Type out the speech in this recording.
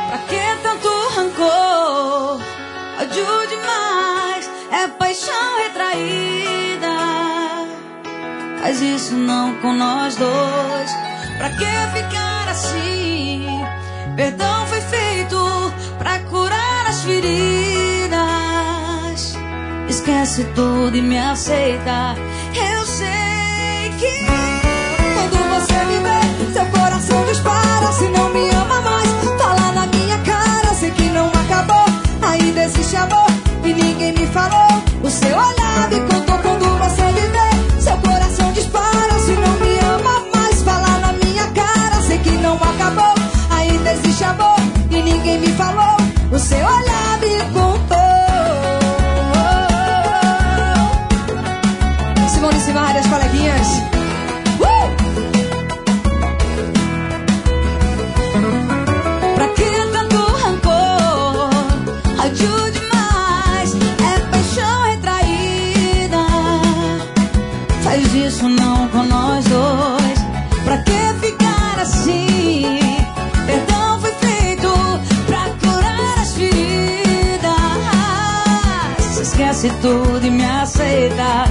Pra que tanto rancor? Ódio demais, é paixão retraída. Faz isso não com nós dois. Pra que ficar assim? Perdão foi feito pra curar as feridas. Esquece tudo e me aceita. Eu sei que quando você me vê, seu coração dispara. Se não me ama mais, fala na minha cara. Sei que não acabou, ainda existe amor e ninguém me falou. O seu olhar me contou quando você me vê. Seu coração dispara. Se não me ama mais, fala na minha cara. Sei que não acabou, ainda existe amor e ninguém me falou. O seu olhar me contou. Simone Simaria, as coleguinhas. Pra que tanto rancor? Ódio demais, é paixão retraída. Faz isso não com nós dois. Pra que ficar assim? Perdão foi feito pra curar as feridas. Esquece tudo e me aceita.